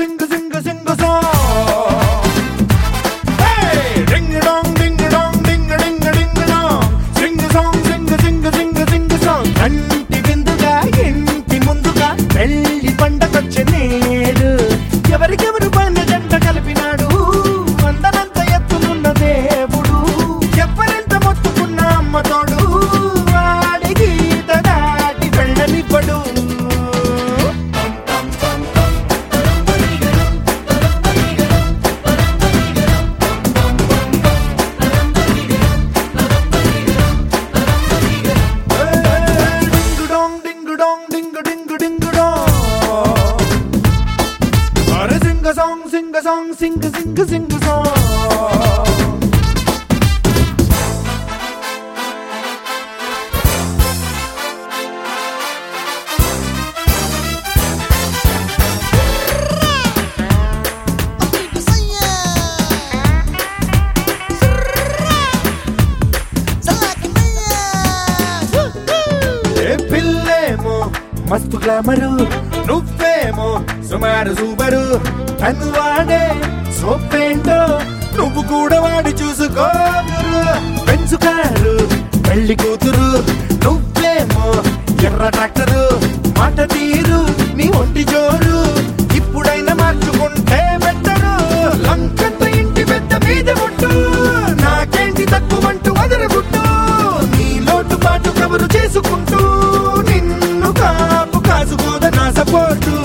sing a song. Hey, ding a dong, ding a dong, ding a ding a ding a dong. Sing a song, sing a sing a sing a sing a song. Anti binduga, inti munduga, pelli పండగొచ్చే నేడు. ఎవరికెవరు పైన జంట కలిపినాడు, అందనంత ఎత్తులున్న దేవుడు. ఎవరెంత మొత్తుకున్న అమ్మ తోడు, వాడి గీత దాటి వెళ్ళనివ్వడు. Sing a song, sing a sing a sing a song. పిల్లేమో మస్తు గ్లామరు, నువ్వేమో సుమారు సూపరు. తను వాడే సోపేంటో నువ్వు కూడా వాడి చూసుకోరు. పెంచుకారు పెళ్లి కూతురు, నువ్వేమో ఎర్ర ట్రాక్టరు. మాట తీరు నీ ఒంటి జోరు, ఇప్పుడైనా మార్చుకుంటే బెట్టరు. లంకంత ఇంటి పెద్ద మీద ముట్టు, నాకేంటి తక్కువంటూ వదలగుట్టు. నీ లోటు పాటు కబురు చేసుకుంటూ, నిన్ను కాపు కాసుకోద నా support.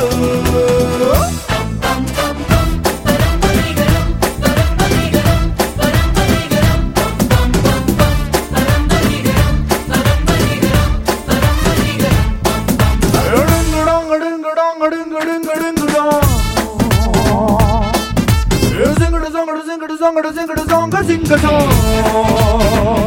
Sing a song.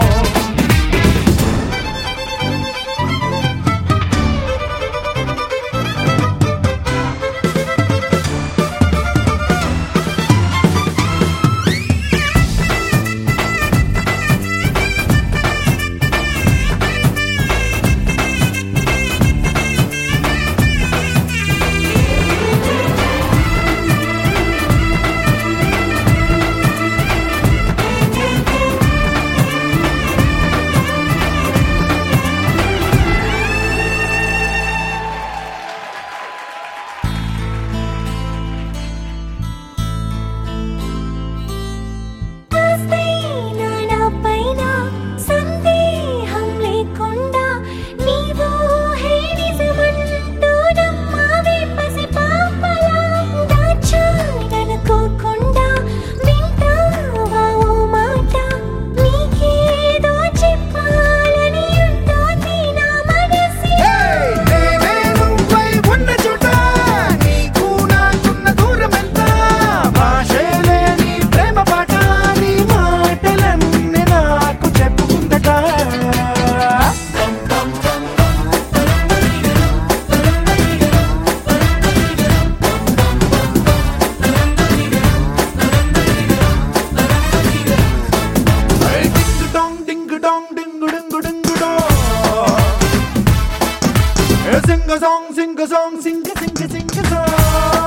Sing a song, sing a song, sing a sing a sing a song.